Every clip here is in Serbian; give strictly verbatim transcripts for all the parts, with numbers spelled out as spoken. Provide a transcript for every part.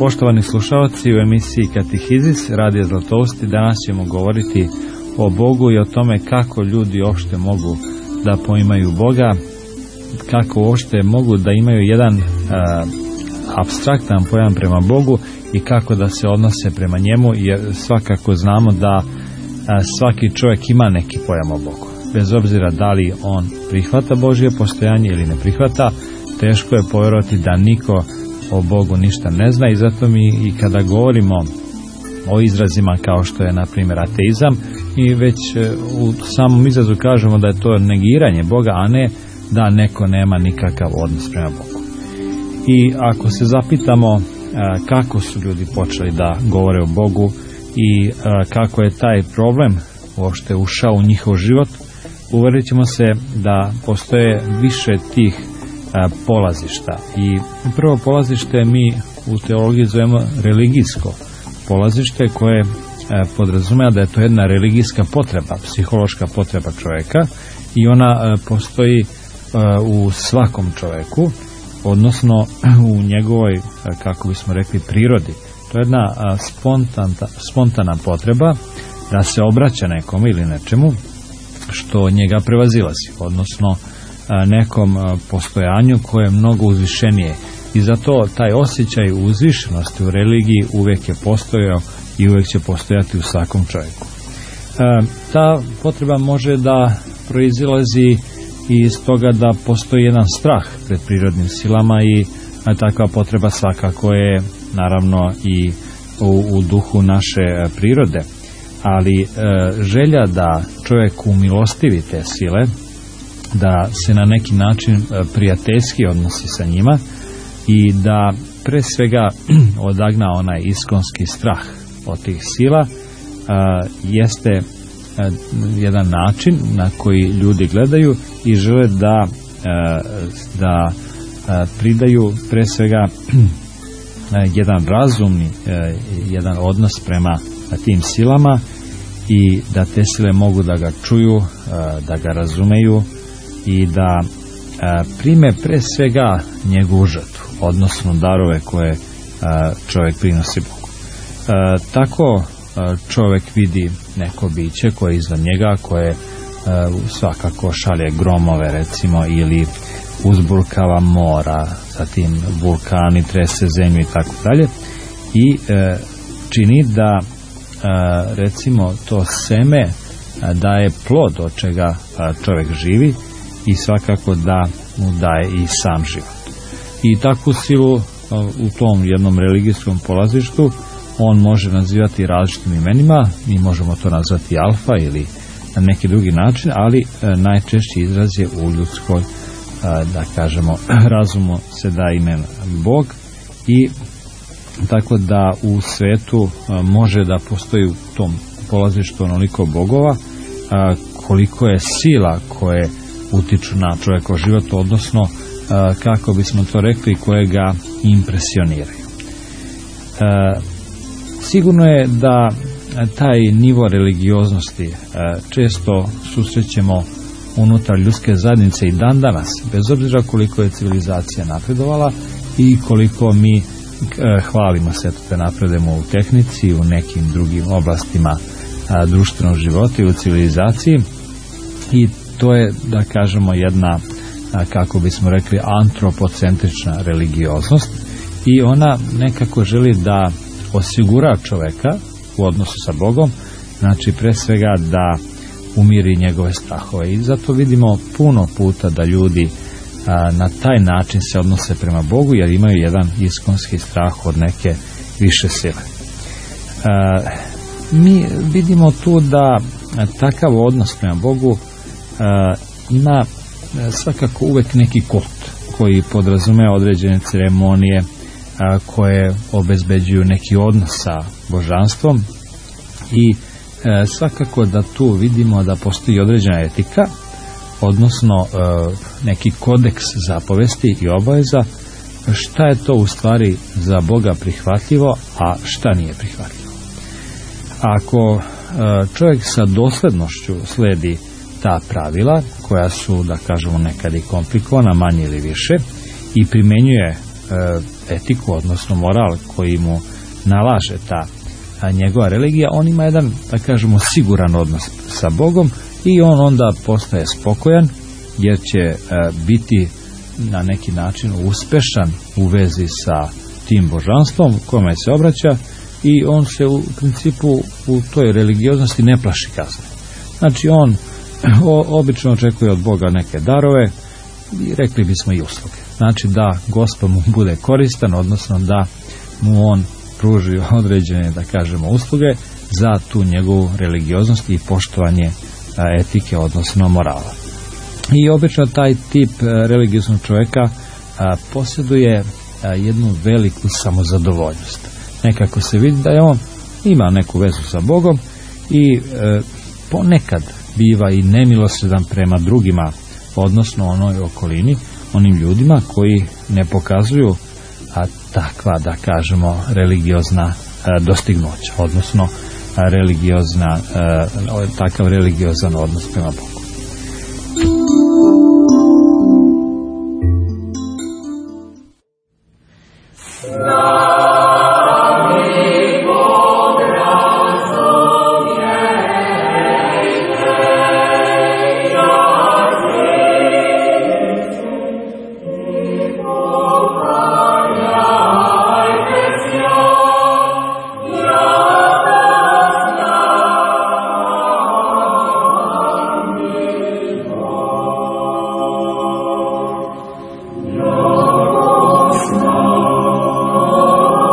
Poštovani slušalci, u emisiji Katehizis Radija Zlatousti danas ćemo govoriti o Bogu i o tome kako ljudi uopšte mogu da poimaju Boga, kako uopšte mogu da imaju jedan uh, apstraktan pojam prema Bogu i kako da se odnose prema njemu, jer svakako znamo da uh, svaki čovjek ima neki pojam o Bogu. Bez obzira da li on prihvata Božje postojanje ili ne prihvata, teško je povjerovati da niko o Bogu ništa ne zna, i zato mi i kada govorimo o izrazima kao što je na primjer ateizam, i već u samom izrazu kažemo da je to negiranje Boga, a ne da neko nema nikakav odnos prema Bogu. I ako se zapitamo kako su ljudi počeli da govore o Bogu i kako je taj problem uopšte ušao u njihov život, uvjerit ćemo se da postoje više tih polazišta. I prvo polazište mi u teologiji zovemo religijsko polazište, koje podrazumijeva da je to jedna religijska potreba, psihološka potreba čovjeka, i ona postoji u svakom čovjeku, odnosno u njegovoj, kako bismo rekli, prirodi. To je jedna spontana, spontana potreba da se obraća nekome ili nečemu što njega prevazilazi, odnosno nekom postojanju koje je mnogo uzvišenije, i zato taj osjećaj uzvišenosti u religiji uvijek je postojao i uvijek će postojati u svakom čovjeku. E, ta potreba može da proizilazi iz toga da postoji jedan strah pred prirodnim silama, i a, takva potreba svakako je naravno i u, u duhu naše prirode, ali e, želja da čovjek umilostivi te sile, da se na neki način prijateljski odnosi sa njima i da pre svega odagna onaj iskonski strah od tih sila, a, jeste a, jedan način na koji ljudi gledaju i žele da, a, da a, pridaju pre svega a, jedan razumni, a, jedan odnos prema tim silama, i da te sile mogu da ga čuju, a, da ga razumeju i da a, prime pre svega njegovu žrtvu, odnosno darove koje a, čovjek prinosi Bogu. A, tako a, čovjek vidi neko biće koje je iznad njega, koje a, svakako šalje gromove recimo, ili uzburkava mora, zatim vulkani, trese zemlju i tako dalje, i a, čini da a, recimo to seme a, daje plod od čega a, čovjek živi, i svakako da mu daje i sam život. I takvu silu u tom jednom religijskom polazištu on može nazivati različitim imenima. Mi možemo to nazvati alfa ili na neki drugi način, ali najčešći izraz je u ljudskoj, da kažemo, razumu se da imen Bog, i tako da u svetu može da postoji u tom polazištu onoliko bogova koliko je sila koje utiču na čovjekov život, odnosno kako bismo to rekli, koje ga impresioniraju. Sigurno je da taj nivo religioznosti često susrećemo unutar ljudske zajednice i dan danas, bez obzira koliko je civilizacija napredovala i koliko mi hvalimo se da napredujemo u tehnici, u nekim drugim oblastima društvenog života i u civilizaciji, i to je, da kažemo, jedna, kako bismo rekli, antropocentrična religioznost, i ona nekako želi da osigura čovjeka u odnosu sa Bogom, znači pre svega da umiri njegove strahove, i zato vidimo puno puta da ljudi a, na taj način se odnose prema Bogu, jer imaju jedan iskonski strah od neke više sile. A, mi vidimo tu da a, takav odnos prema Bogu a, ima a, svakako uvek neki kult koji podrazumeva određene ceremonije a, koje obezbeđuju neki odnos sa božanstvom, i a, svakako da tu vidimo da postoji određena etika, odnosno a, neki kodeks zapovesti i obaveza, šta je to u stvari za Boga prihvatljivo, a šta nije prihvatljivo. Ako a, čovjek sa doslednošću sledi ta pravila, koja su, da kažemo, nekad i komplikovana, manje ili više, i primjenjuje etiku, odnosno moral koji mu nalaže ta a njegova religija, on ima jedan, da kažemo, siguran odnos sa Bogom i on onda postaje spokojan jer će biti na neki način uspešan u vezi sa tim božanstvom kome se obraća i on se u principu u toj religioznosti ne plaši kazne. Znači on o, obično očekuje od Boga neke darove i rekli bismo i usluge. Znači da Gospod mu bude koristan, odnosno da mu on pruži određene, da kažemo, usluge za tu njegovu religioznost i poštovanje etike, odnosno morala. I obično taj tip religioznog čovjeka posjeduje jednu veliku samozadovoljnost. Nekako se vidi da je on ima neku vezu sa Bogom i ponekad biva i nemilosredan prema drugima, odnosno onoj okolini, onim ljudima koji ne pokazuju a takva, da kažemo, religiozna a, dostignuća, odnosno a, religiozna, a, takav religiozan odnos prema Bogu. Oh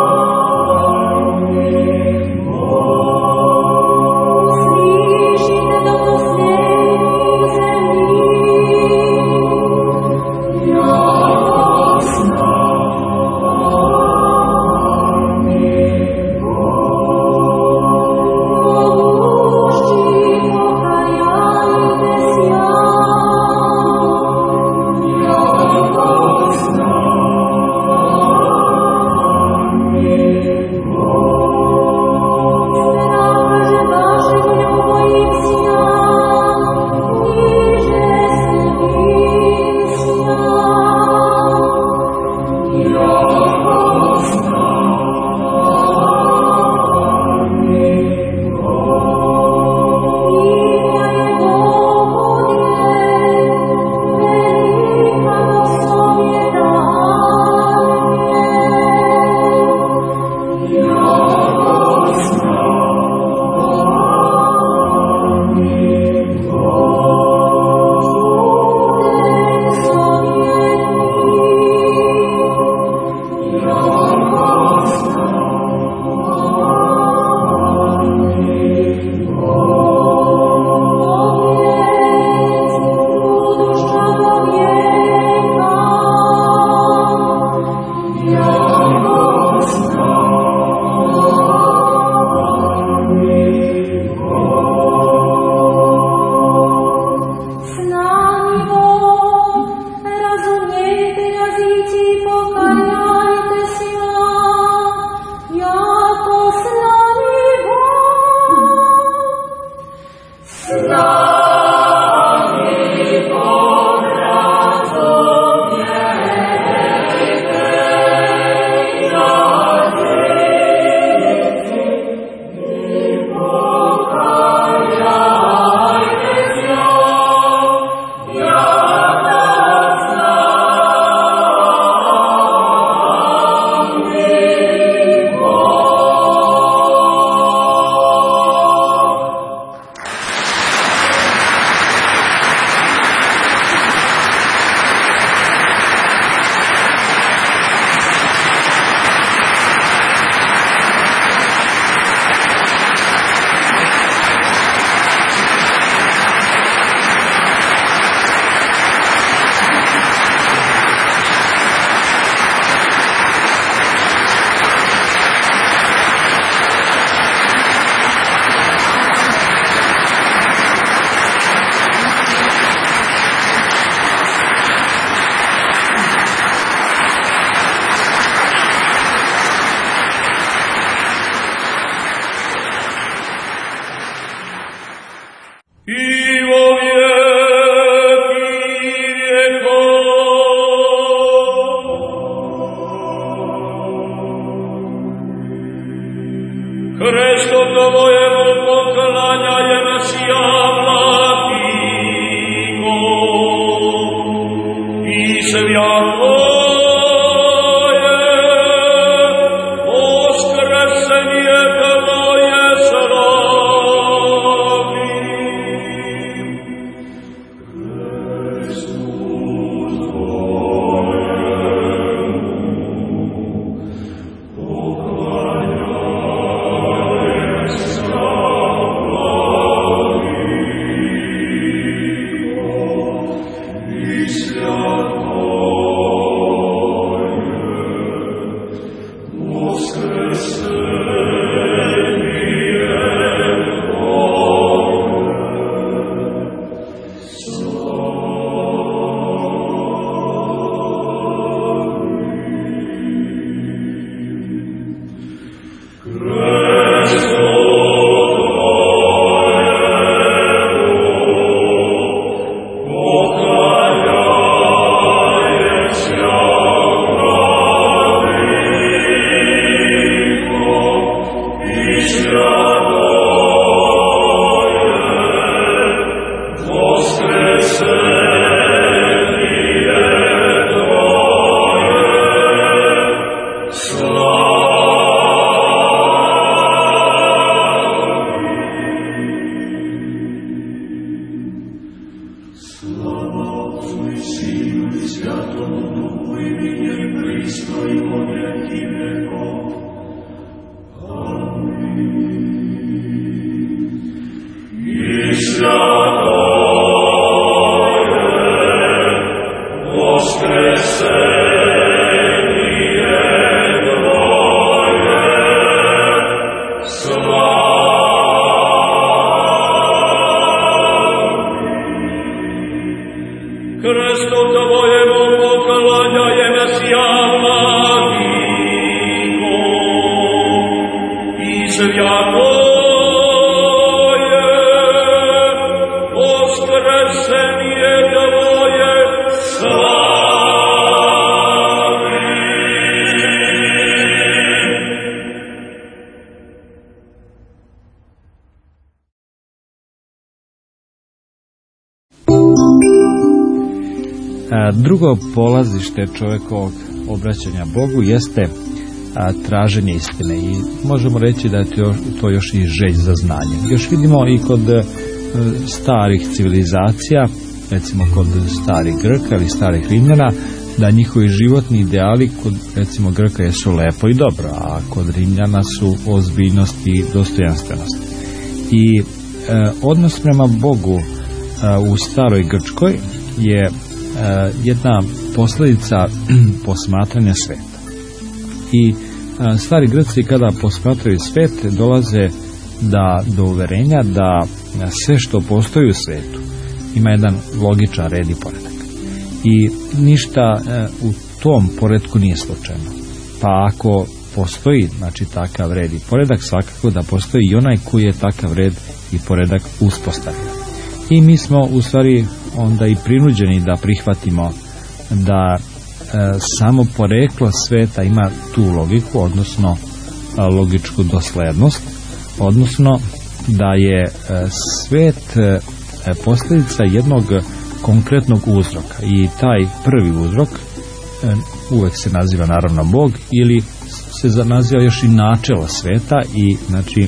Kresto Tvojemu poklanjajem sja vladiko i svjako je voskresenje Tvoje slavi. Kresto Drugo polazište čovjekovog obraćanja Bogu jeste a, traženje istine i možemo reći da je to, to još i želj za znanje. Još vidimo i kod a, starih civilizacija, recimo kod starih Grka ili starih Rimljana, da njihovi životni ideali kod recimo Grka jesu lepo i dobro, a kod Rimljana su ozbiljnost i dostojanstvenost. I a, odnos prema Bogu a, u staroj Grčkoj je jedna posljedica posmatranja sveta. I a, stari Grci kada posmatraju svet dolaze da, do uverenja da sve što postoji u svetu ima jedan logičan red i poredak. I ništa a, u tom poretku nije slučajno. Pa ako postoji znači takav red i poredak, svakako da postoji i onaj koji je takav red i poredak uspostavio. I mi smo u stvari onda i prinuđeni da prihvatimo da e, samo poreklo sveta ima tu logiku, odnosno a, logičku doslednost, odnosno da je e, svet e, posljedica jednog konkretnog uzroka i taj prvi uzrok e, uvek se naziva naravno Bog ili se naziva još i načelo sveta i znači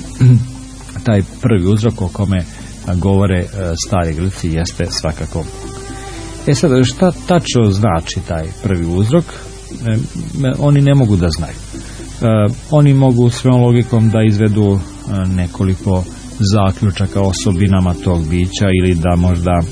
taj prvi uzrok o kome govore stari Grci jeste svakako Bog. E sad, šta tačno znači taj prvi uzrok? E, oni ne mogu da znaju. E, oni mogu svojom logikom da izvedu e, nekoliko zaključaka o osobinama tog bića ili da možda e,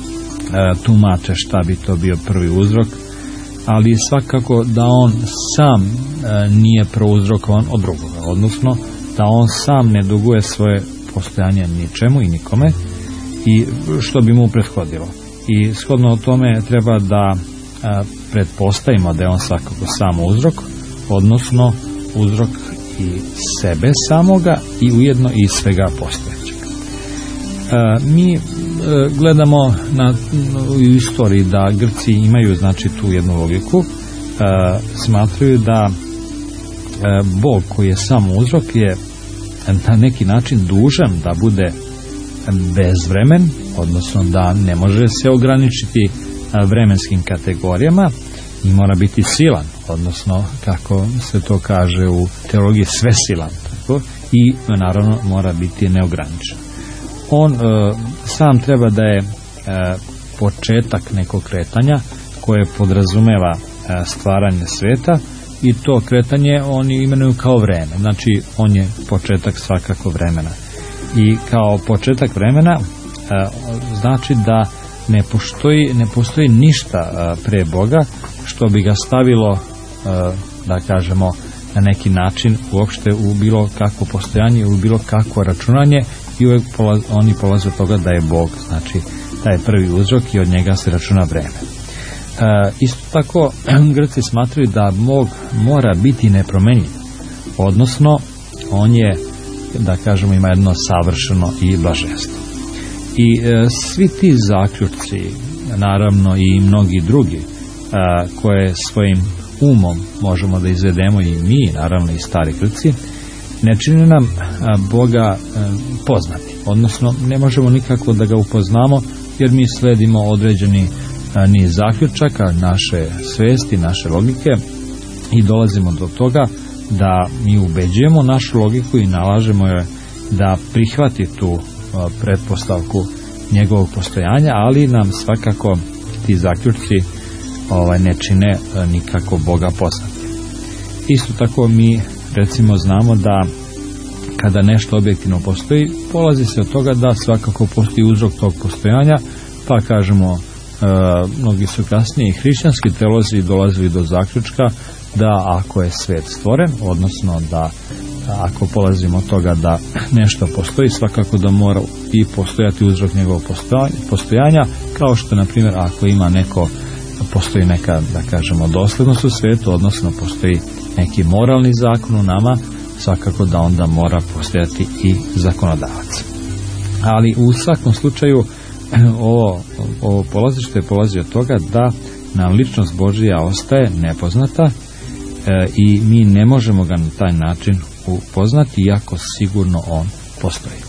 tumače šta bi to bio prvi uzrok, ali svakako da on sam e, nije prouzrokovan od drugoga, odnosno da on sam ne duguje svoje postojanje ničemu i nikome i što bi mu prethodilo. I shodno o tome treba da a, pretpostavimo da je on svakako samo uzrok, odnosno uzrok i sebe samoga i ujedno i svega postojećeg. A, mi a, gledamo na, u istoriji da Grci imaju znači tu jednu logiku, a, smatraju da a, Bog koji je samo uzrok je na neki način dužan da bude bezvremen, odnosno da ne može se ograničiti vremenskim kategorijama i mora biti silan, odnosno kako se to kaže u teologiji svesilan, tako, i naravno mora biti neograničen. On e, sam treba da je e, početak nekog kretanja koje podrazumeva e, stvaranje sveta, i to kretanje oni imenuju kao vreme, znači on je početak svakako vremena. I kao početak vremena e, znači da ne postoji, ne postoji ništa e, pre Boga što bi ga stavilo, e, da kažemo, na neki način uopšte u bilo kakvo postojanje, u bilo kakvo računanje, i uvijek polaz, oni polaze od toga da je Bog, znači taj je prvi uzrok i od njega se računa vreme. E, isto tako Grci smatraju da Bog mora biti nepromenjiv, odnosno on je, da kažemo, ima jedno savršeno i blaženstvo. I e, svi ti zaključci, naravno i mnogi drugi, e, koje svojim umom možemo da izvedemo i mi, naravno i stari Grci, ne čini nam a, Boga a, poznati, odnosno ne možemo nikako da ga upoznamo, jer mi sledimo određeni a, niz zaključaka naše svesti, naše logike, i dolazimo do toga da mi ubeđujemo našu logiku i nalažemo je da prihvati tu a, pretpostavku njegovog postojanja, ali nam svakako ti zaključci ovaj, ne čine a, nikako Boga poznati. Isto tako mi recimo znamo da kada nešto objektivno postoji, polazi se od toga da svakako postoji uzrok tog postojanja, pa kažemo, e, mnogi su kasnije i hrišćanski teolozi dolazili do zaključka da ako je svet stvoren, odnosno da ako polazimo od toga da nešto postoji, svakako da mora i postojati uzrok njegovog postojanja, kao što, na primjer, ako ima neko, postoji neka, da kažemo, doslednost u svetu, odnosno postoji neki moralni zakon u nama, svakako da onda mora postojati i zakonodavac. Ali u svakom slučaju ovo, ovo polazište polazi od toga da nam ličnost Božija ostaje nepoznata e, i mi ne možemo ga na taj način upoznati, iako sigurno on postoji.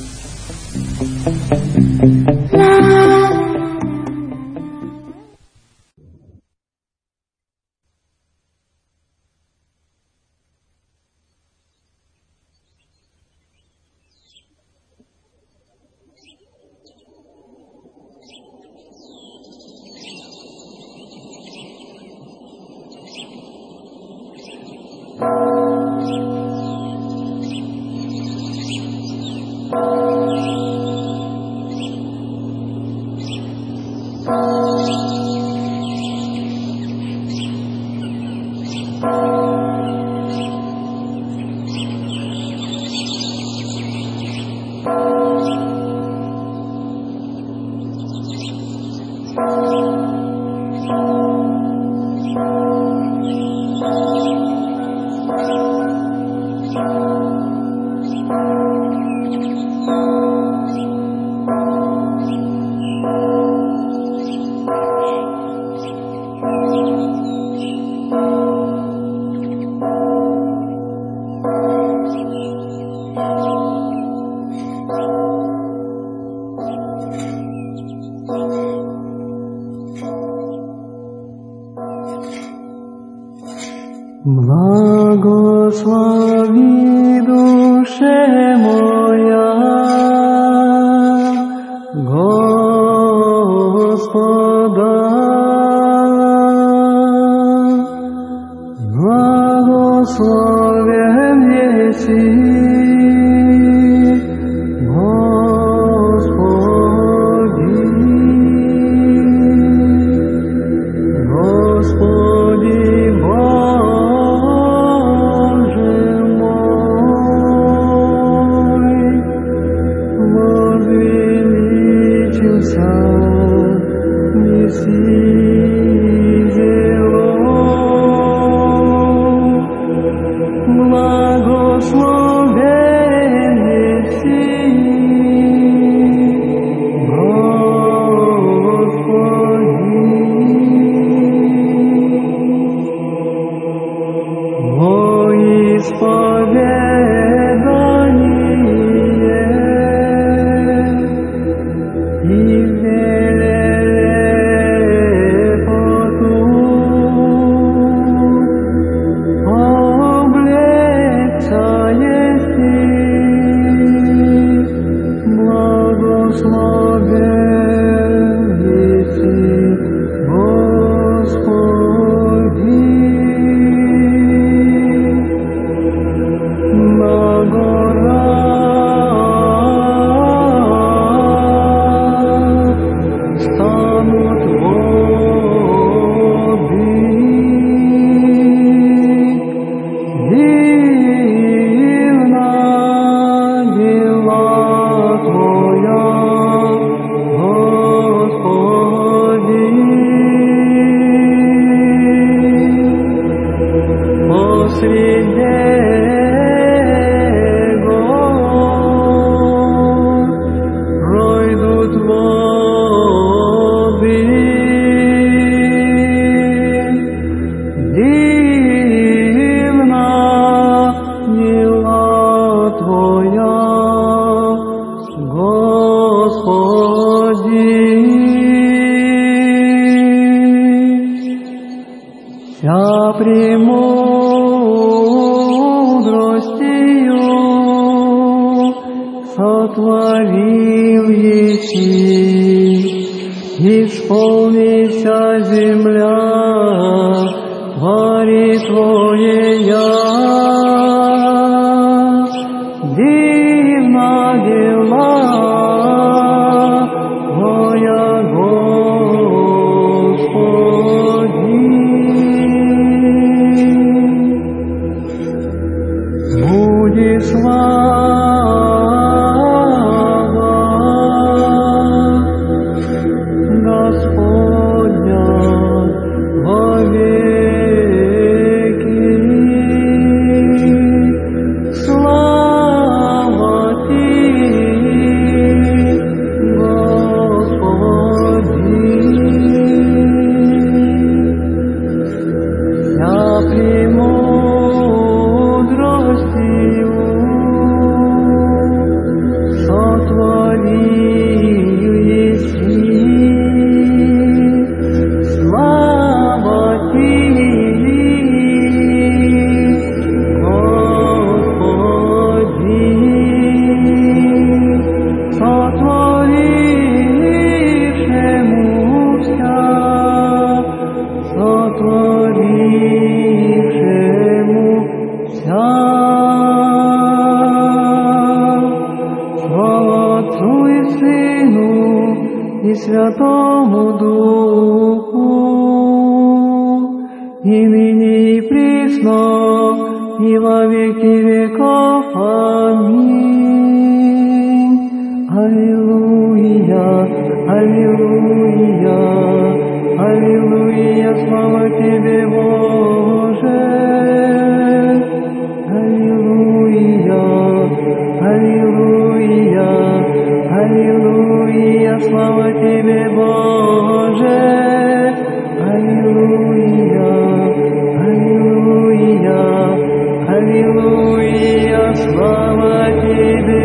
Blagosławi duše moja Gospoda, blagoslovljen jesi Благослови на горах станут воды. Дивна дела Твоя, Господи. Посреди гор пройдут воды. Дивна дела Твоя, Господи. Вся премудростью сотворил еси, исполнися земля твори Твоея. Дивна дела Твоя, Господи. Буди слава Господня вовеки. Слава Ти, Господи. Вся премудростью сотворил еси. Слава Ти, Господи. Сотворившему вся, сотворившему вся. Слава Отцу и Сыну и Святому Духу, и ныне и присно, и во веки веков. Аминь. Аллилуйя, аллилуйя, аллилуйя, слава Тебе, Боже. Аллилуйя, аллилуйя, аллилуйя, слава Тебе, Боже. Аллилуйя, аллилуйя, аллилуйя, слава Тебе,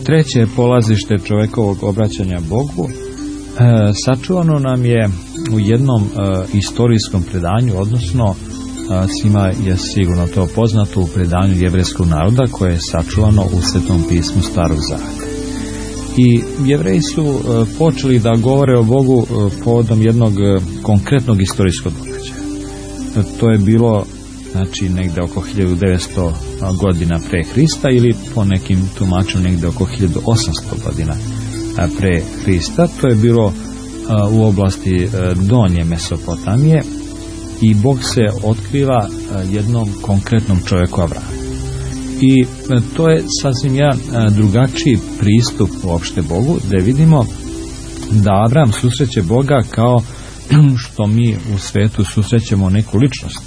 treće polazište čovjekovog obraćanja Bogu sačuvano nam je u jednom istorijskom predanju, odnosno svima je sigurno to poznato, u predanju jevrejskog naroda koje je sačuvano u Svetom pismu Starog Zaveta. I Jevreji su počeli da govore o Bogu povodom jednog konkretnog istorijskog događaja. To je bilo, znači, negde oko hiljadu devetsto godina pre Hrista, ili po nekim tumačima negde oko hiljadu osamsto godina pre Hrista. To je bilo u oblasti donje Mesopotamije i Bog se otkriva jednom konkretnom čovjeku Avramu. I to je sasvim jedan drugačiji pristup uopšte Bogu, da vidimo da Avram susreće Boga kao što mi u svetu susrećemo neku ličnost,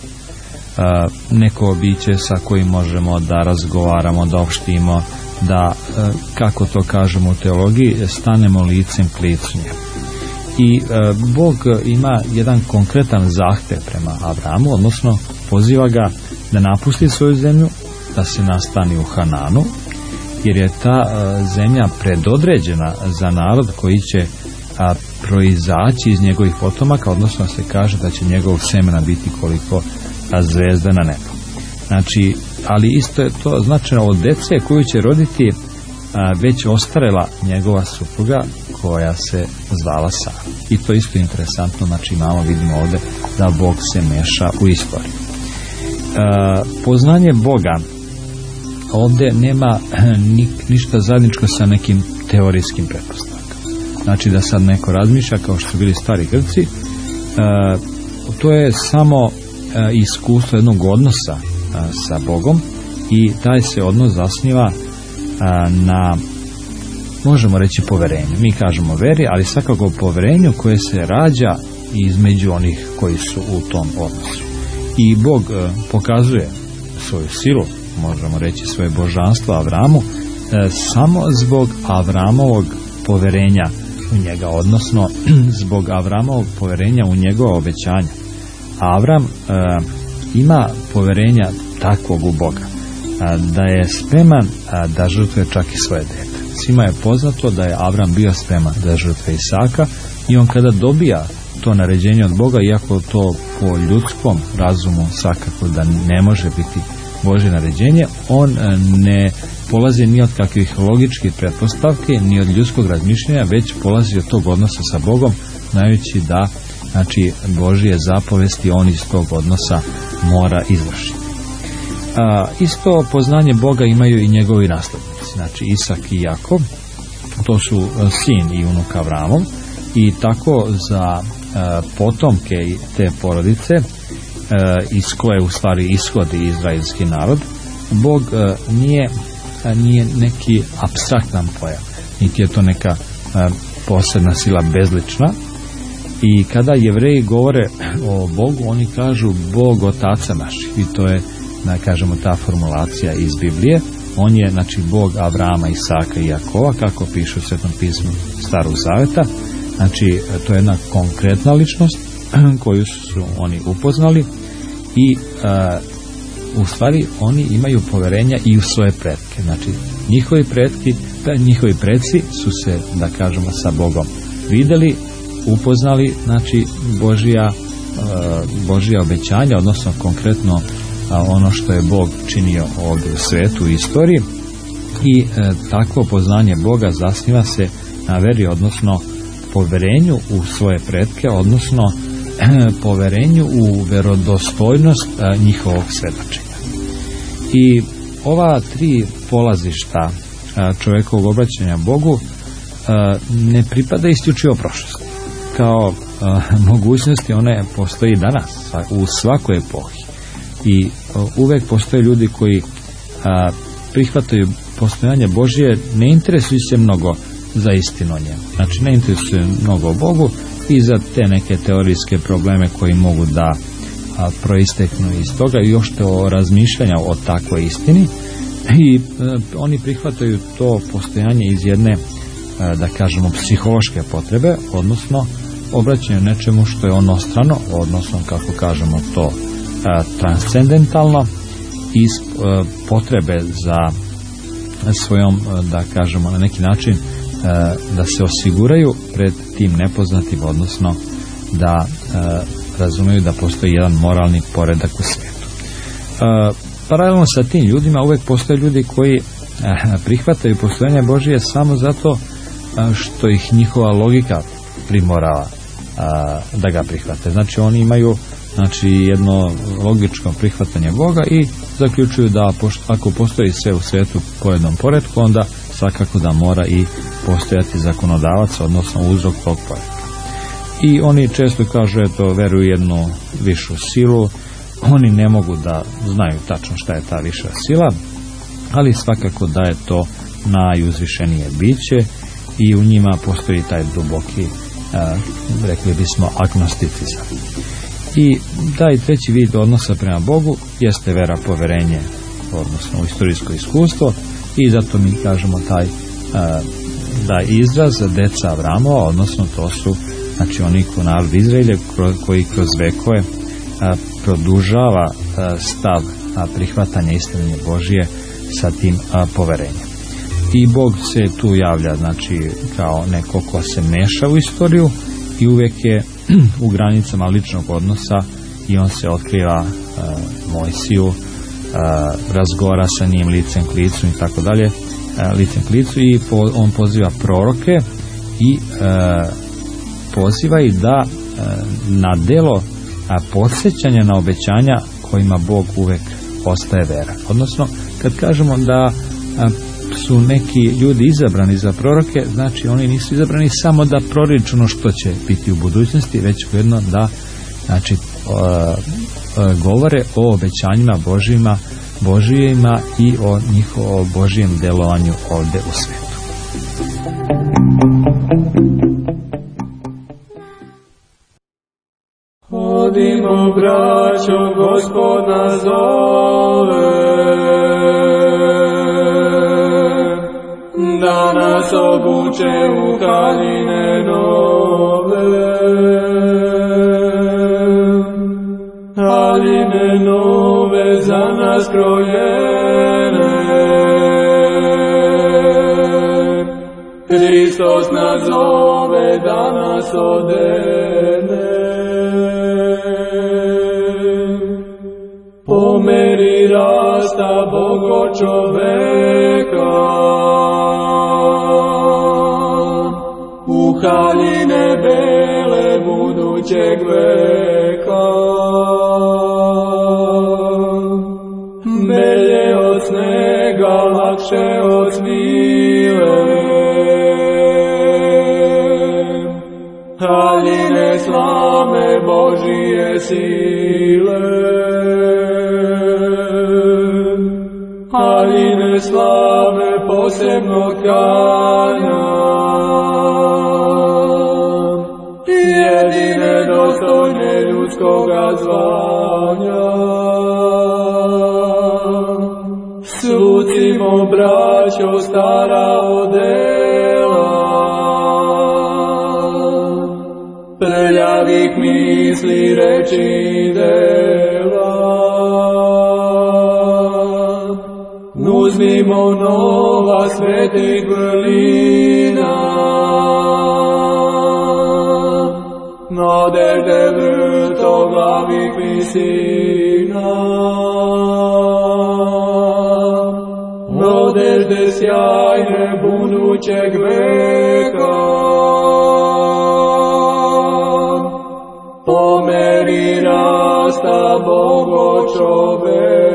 neko biće sa kojim možemo da razgovaramo, da opštimo, da, kako to kažemo u teologiji, stanemo licem k licu njemu. I Bog ima jedan konkretan zahtev prema Avramu, odnosno poziva ga da napusti svoju zemlju, da se nastani u Hananu, jer je ta zemlja predodređena za narod koji će a, proizaći iz njegovih potomaka, odnosno se kaže da će njegov semena biti koliko a, zvezda na nebu. Znači, ali isto je to značajno od dece koju će roditi a, već ostarela njegova supruga koja se zvala Sara. I to isto interesantno, znači imamo, vidimo ovdje da Bog se meša u istoriju. A, poznanje Boga ovdje nema ni, ništa zajedničko sa nekim teorijskim pretpostavkama. Znači da sad neko razmišlja kao što su bili stari Grci, e, to je samo e, iskustvo jednog odnosa e, sa Bogom, i taj se odnos zasniva e, na, možemo reći, poverenju. Mi kažemo veri, ali svakako poverenju koje se rađa između onih koji su u tom odnosu. I Bog e, pokazuje svoju silu, možemo reći svoje božanstvo Avramu, e, samo zbog Avramovog poverenja u njega, odnosno zbog Avramovog poverenja u njegova obećanja. Avram e, ima poverenja takvog u Boga, a, da je spreman a, da žrtvuje čak i svoje dete. Svima je poznato da je Avram bio spreman da žrtvuje Isaka, i on kada dobija to naređenje od Boga, iako to po ljudskom razumu svakako da ne može biti Božje naređenje, on ne polazi ni od kakvih logičkih pretpostavki, ni od ljudskog razmišljanja, već polazi od tog odnosa sa Bogom, znajući da, znači, Božje zapovesti on iz tog odnosa mora izvršiti. A, isto poznanje Boga imaju i njegovi naslednici, znači Isak i Jakov, to su sin i unuk Avramov, i tako za a, potomke te porodice, iz koje u stvari ishodi izraelski narod, Bog nije, nije neki apstraktan pojam, niti je to neka posebna sila bezlična. I kada Jevreji govore o Bogu, oni kažu Bog otaca naših, i to je, da kažemo, ta formulacija iz Biblije. On je, znači, Bog Avrama, Isaka i Jakova, kako piše u Svetom pismu Starog Zaveta. Znači, to je jedna konkretna ličnost koju su oni upoznali, i uh, u stvari oni imaju poverenja i u svoje pretke. Znači, njihovi pretki, njihovi preci su se, da kažemo, sa Bogom videli, upoznali, znači, Božija, uh, Božija obećanja, odnosno konkretno uh, ono što je Bog činio ovdje u svetu, u istoriji, i uh, takvo poznanje Boga zasniva se na veri, odnosno poverenju u svoje pretke, odnosno poverenju u verodostojnost a, njihovog svedočenja. I ova tri polazišta a, čovjekovog obraćanja Bogu a, ne pripada isključivo prošlosti. Kao a, mogućnosti one postoji danas, u svakoj epohi. I a, uvek postoje ljudi koji a, prihvataju postojanje Božje, ne interesuju se mnogo za istinu o njemu. Znači, ne interesuju mnogo o Bogu, i za te neke teorijske probleme koji mogu da a, proisteknu iz toga, i još to razmišljanja o takvoj istini, i a, oni prihvataju to postojanje iz jedne, a, da kažemo, psihološke potrebe, odnosno obraćaju nečemu što je onostrano, odnosno, kako kažemo to, a, transcendentalno, iz a, potrebe za svojom, da kažemo na neki način, da se osiguraju pred tim nepoznatim, odnosno da razumeju da postoji jedan moralni poredak u svijetu. Paralelno sa tim ljudima uvek postoje ljudi koji prihvataju postojanje Božije samo zato što ih njihova logika primorava da ga prihvate. Znači oni imaju znači jedno logičko prihvatanje Boga i zaključuju da ako postoji sve u svijetu po jednom poretku, onda svakako da mora i postojati zakonodavac, odnosno uzrok tog poretka. I oni često kažu, eto, veruju jednu višu silu. Oni ne mogu da znaju tačno šta je ta viša sila, ali svakako da je to najuzvišenije biće i u njima postoji taj duboki, eh, rekli bismo, agnosticizam. I taj treći vid odnosa prema Bogu jeste vera, poverenje, odnosno istorijsko iskustvo, i zato mi kažemo taj eh, da izraz deca Avramova, odnosno to su znači oni ko narod Izraelja koji kroz vekove eh, produžava eh, stav a, prihvatanja istine Božije sa tim a, poverenjem. I Bog se tu javlja znači kao neko ko se meša u istoriju i uvijek je u granicama ličnog odnosa i on se otkriva a, Mojsiju, a, razgovara sa njim licem k licu i tako dalje, a, licem k licu i po, on poziva proroke i a, poziva i da a, na delo a, podsjećanja na obećanja kojima Bog uvek ostaje vera. Odnosno, kad kažemo da a, su neki ljudi izabrani za proroke, znači oni nisu izabrani samo da proriču ono što će biti u budućnosti, već ujedno da znači a, a, govore o obećanjima Božijima, Božijima i o njihovom Božijem delovanju ovde u svijetu. Hodimo, braćo, Gospod nas zove, da nas obuče u haljine nove. Haljine nove za nas krojene, Hristos nas zove da nas odene. Po meri rasta Bogo čoveka, u haljine bele budućeg veka. Belje od snega, lakše od svile, haljine slame Božije sile. Haljine slave posebno tkanja, jedine dostojne ljudskoga zvanja. Svucimo, braćo, stara odela, prljavih misli, reči i dela. Uzmimo nova svetih vrlina, naderde vrtoglavih visina, naderde sjajne budućeg veka. Po meri rasta Bogo čoveka.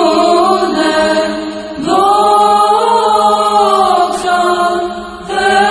The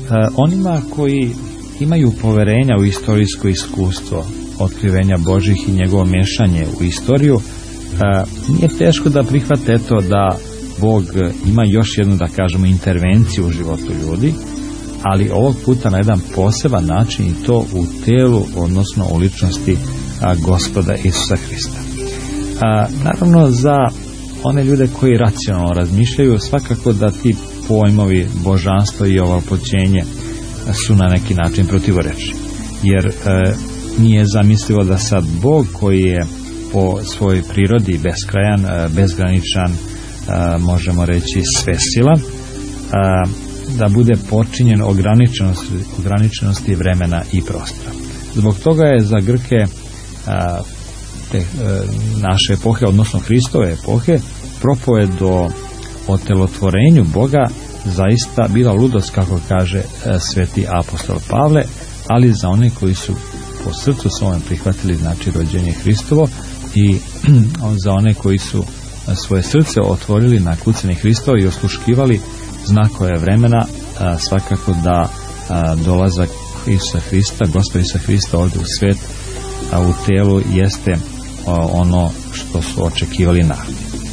onima koji imaju poverenja u istorijsko iskustvo otkrivenja Božih i njegovo miješanje u istoriju, nije teško da prihvate to da Bog ima još jednu, da kažemo, intervenciju u životu ljudi, ali ovog puta na jedan poseban način, i to u telu, odnosno u ličnosti a, Gospoda Isusa Hrista. A, naravno, za one ljude koji racionalno razmišljaju, svakako da ti pojmovi božanstvo i ovoploćenje su na neki način protivoreči, jer e, nije zamislivo da sad Bog, koji je po svojoj prirodi beskrajan, e, bezgraničan, e, možemo reći svesilan, e, da bude počinjen ograničenosti, ograničenosti vremena i prostora. Zbog toga je za Grke a, te, a, naše epohe, odnosno Hristove epohe, propoved o otelotvorenju Boga zaista bila ludost, kako kaže a, sveti apostol Pavle, ali za one koji su po srcu svojom prihvatili, znači, rođenje Hristovo, i za one koji su svoje srce otvorili na kucanje Hristova i osluškivali znakove vremena, a, svakako da a, dolazak Isusa Hrista, Gospoda Isusa Hrista ovdje u svijet, a u telu jeste a, ono što su očekivali narodi.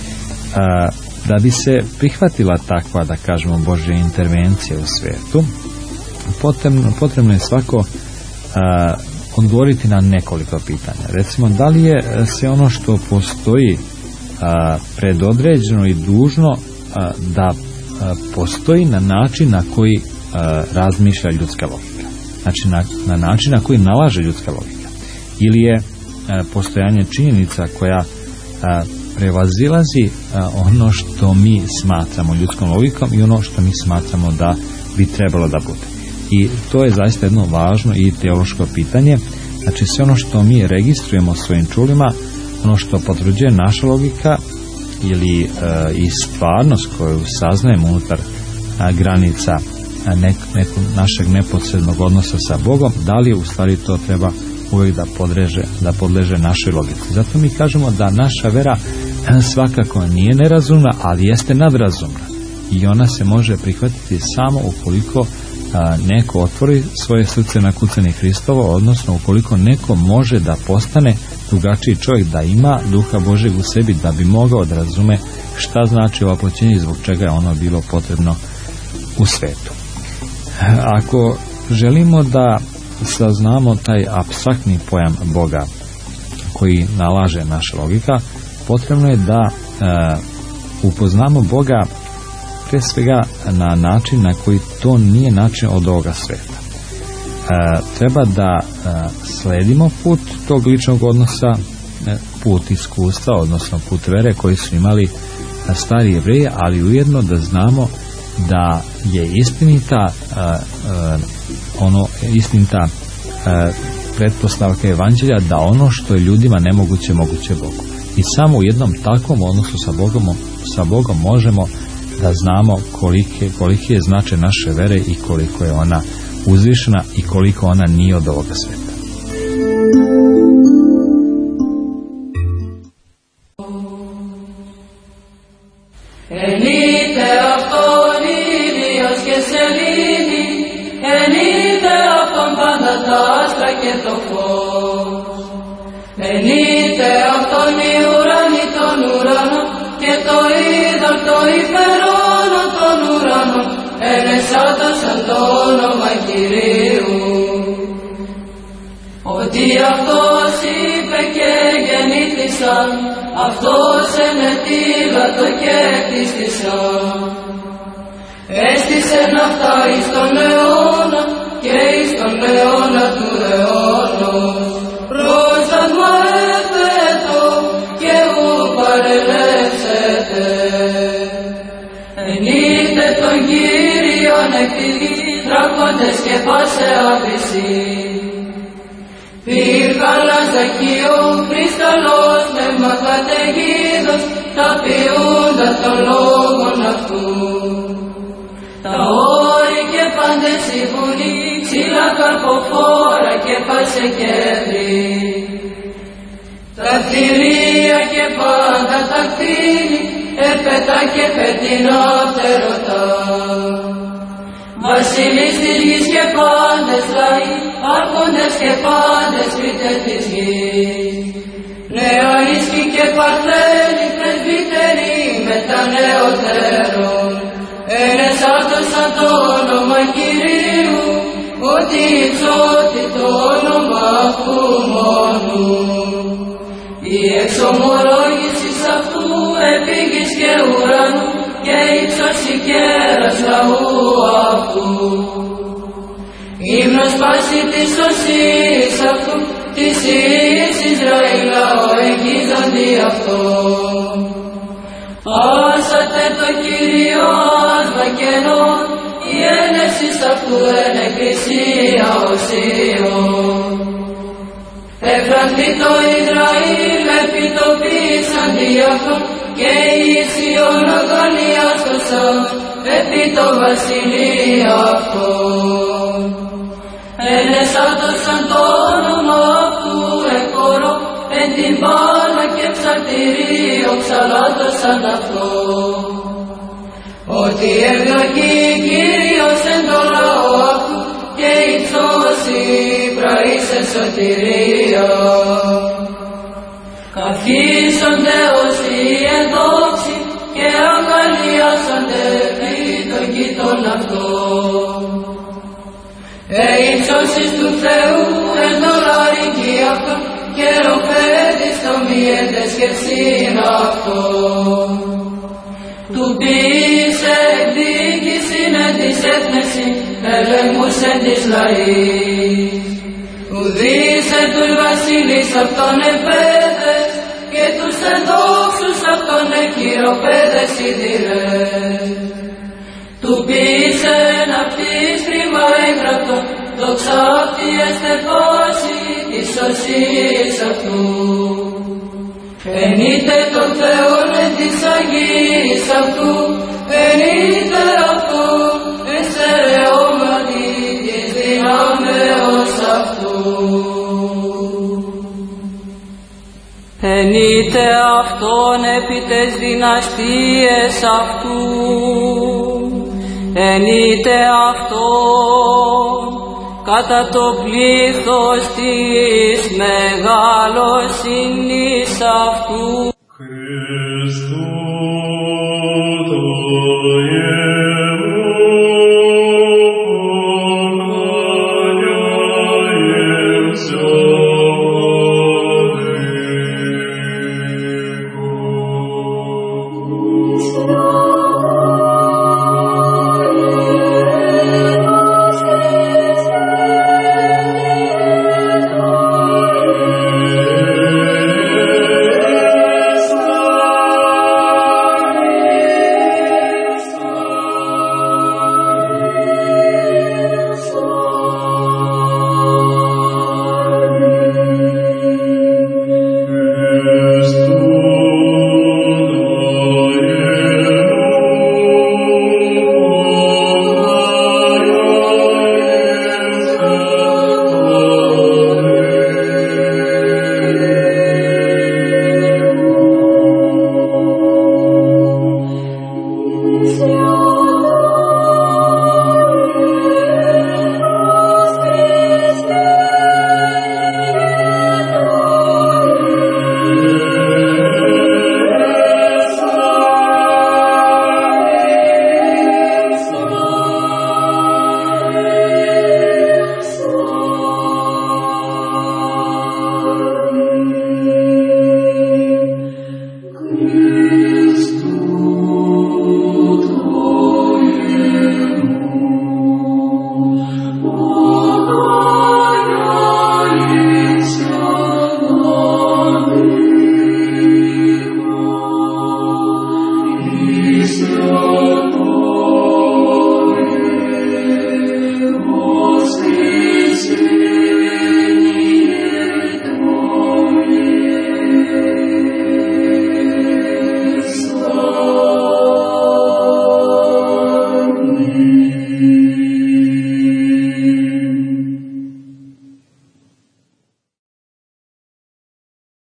Da bi se prihvatila takva, da kažemo, Božja intervencija u svijetu, potrebno, potrebno je svako a, odgovoriti na nekoliko pitanja. Recimo, da li je sve ono što postoji a, predodređeno i dužno a, da postoji na način na koji a, razmišlja ljudska logika, znači na, na način na koji nalaže ljudska logika, ili je a, postojanje činjenica koja a, prevazilazi a, ono što mi smatramo ljudskom logikom i ono što mi smatramo da bi trebalo da bude. I to je zaista jedno važno i teološko pitanje. Znači, sve ono što mi registrujemo svojim čulima, ono što potvrđuje naša logika ili e, i stvarnost koju saznajemo unutar a, granica a, nek, nekog našeg neposrednog odnosa sa Bogom, da li u stvari to treba uvijek da podleže, da podleže našoj logici. Zato mi kažemo da naša vera a, svakako nije nerazumna, ali jeste nadrazumna, i ona se može prihvatiti samo ukoliko a, neko otvori svoje srce na kucanje Hristovo, odnosno ukoliko neko može da postane drugačiji čovjek, da ima Duha Božeg u sebi, da bi mogao da razume šta znači ovoploćenje i zbog čega je ono bilo potrebno u svetu. Ako želimo da saznamo taj apstraktni pojam Boga koji nalaže naša logika, potrebno je da e, upoznamo Boga pre svega na način na koji to nije način od ovoga sveta. E, treba da e, sledimo put tog ličnog odnosa, e, put iskustva, odnosno put vere koji su imali stari Jevreji, ali ujedno da znamo da je istinita e, e, ono istinita e, pretpostavka evanđelja, da ono što je ljudima nemoguće, moguće Bogu. I samo u jednom takvom odnosu sa Bogom, sa Bogom možemo da znamo kolike, koliki je značaj naše vere i koliko je ona uzvišena i koliko ona nije od ovoga sveta. Enite afonini oske selini, enite akompanata che tofo, enite afoni urani tonurano, che toi dal toi ferono tonurano, ene sato santono mai kireu. Ότι αυτός είπε και γεννήθησαν, αυτός ενετήλατο και κτίστησαν. Έστησεν αυτά εις τον αιώνα και εις τον αιώνα του αιώνος. Πρόσταγμα έφετο και ου παρελεύσετε. Ενείτε τον Κύριον εκ τη γη, τράκοντες και πάσε άβυσι. Πήρχαλα Ζακιού, κρυσταλλός, πνεύμα καταιγίδος, τα ποιούντα των λόγων αυτού. Τα όρη και πάντες οι βουλοί, ξύλα καρποφόρα και πάσε κέντρι. Τα κτηρία και πάντα τα κτίνη, επέτα και φετινά φτερωτά. Βασιλείς της και πάντες λαοί, άρχοντες και πάντες κριτές της γης. Νεοίσκοι και παρθένοι, πρεσβύτεροι με τα νεωτέρων, ενεσάρτωσαν το όνομα Κυρίου, ότι υψώτη το όνομα αυτού μόνου. Η εξομολόγηση αυτού επί γης και ουρανού και ύψος η κέρας λαού αυτού. Ύμνος πάση της σωσής αυτού, της Υιής Ισραήλ λαό εγγίζοντι αυτό. Άσατε το Κύριο άσμα κενών, η έλευσης αυτού εν εκκλησία οσίων. Εφρανθεί το Ισραήλ επιτοπίσαν δι' αυτόν, και η Σιών αγωνιάστοσαν επί το βασιλείο αυτόν. Ενεσάτωσαν το όνομα αυτού εκορώ, εν την μπάλα και ψαρτηρίο ξαλάτωσαν αυτό. Ότι ευλογεί Κύριος εν το λαό αυτού, και υψώσει πραήσε σωτηρία. Καθίσονται όσοι εδόξοι, και αγαλιάσονται επί των κήτων αυτών. Ε ύψωσης του Θεού εν το λαρικί αυτόν, και ροφέτης το μη σκεψήν αυτόν. Του ποιήσε εκδίκησιν εν της έθνεσιν, ελεγμούς εν της λαής. Ουδήσε τους βασίλεις αυτόν επέδες, και τους ενδόξους αυτόν εκχειροπέδες ιδηρές. Του ποιήσε εν αυτής κρίμα έγγραφτον, δόξα αυτή εστεφώσει της σωσής αυτού. Ενείτε τον Θεόν εν της Αγίας αυτού, ενείτε αυτόν εν στερεώματι της δυνάμεως αυτού. Ενείτε αυτόν επί τες δυναστείες αυτού, ενείτε αυτόν κατά το πλήθος της μεγαλοσύνης αυτού. Χριστού